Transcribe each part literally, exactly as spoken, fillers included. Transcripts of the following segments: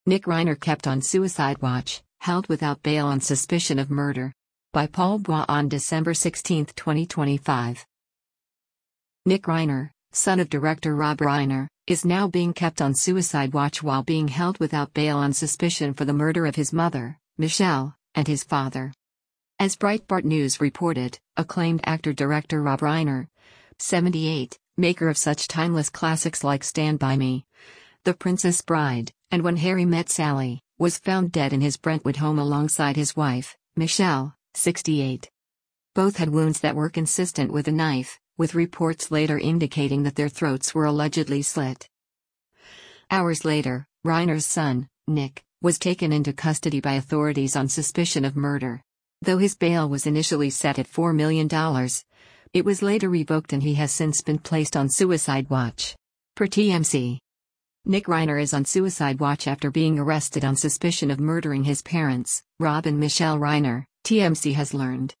Nick Reiner kept on suicide watch, held without bail on suspicion of murder. By Paul Bois on December sixteenth, twenty twenty-five. Nick Reiner, son of director Rob Reiner, is now being kept on suicide watch while being held without bail on suspicion for the murder of his mother, Michelle, and his father. As Breitbart News reported, acclaimed actor-director Rob Reiner, seventy-eight, maker of such timeless classics like Stand By Me, The Princess Bride, and When Harry Met Sally, was found dead in his Brentwood home alongside his wife, Michelle, sixty-eight. Both had wounds that were consistent with a knife, with reports later indicating that their throats were allegedly slit. Hours later, Reiner's son, Nick, was taken into custody by authorities on suspicion of murder. Though his bail was initially set at four million dollars, it was later revoked and he has since been placed on suicide watch. Per T M Z. Nick Reiner is on suicide watch after being arrested on suspicion of murdering his parents, Rob and Michelle Reiner, T M Z has learned.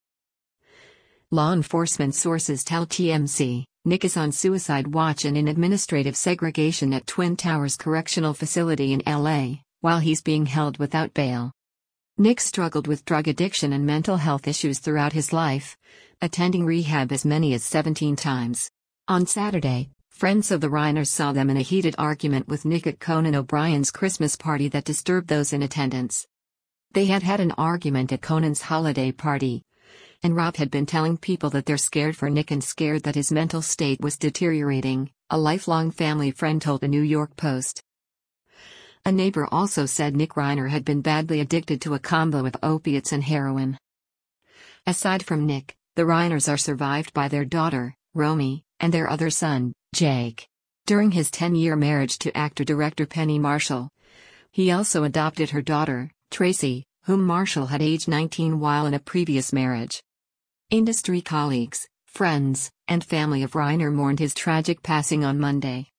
Law enforcement sources tell T M Z, Nick is on suicide watch and in administrative segregation at Twin Towers Correctional Facility in L A, while he's being held without bail. Nick struggled with drug addiction and mental health issues throughout his life, attending rehab as many as seventeen times. On Saturday, friends of the Reiners saw them in a heated argument with Nick at Conan O'Brien's Christmas party that disturbed those in attendance. They had had an argument at Conan's holiday party, and Rob had been telling people that they're scared for Nick and scared that his mental state was deteriorating, a lifelong family friend told the New York Post. A neighbor also said Nick Reiner had been badly addicted to a combo of opiates and heroin. Aside from Nick, the Reiners are survived by their daughter, Romy, and their other son, Jake. During his ten-year marriage to actor-director Penny Marshall, he also adopted her daughter, Tracy, whom Marshall had aged nineteen while in a previous marriage. Industry colleagues, friends, and family of Reiner mourned his tragic passing on Monday.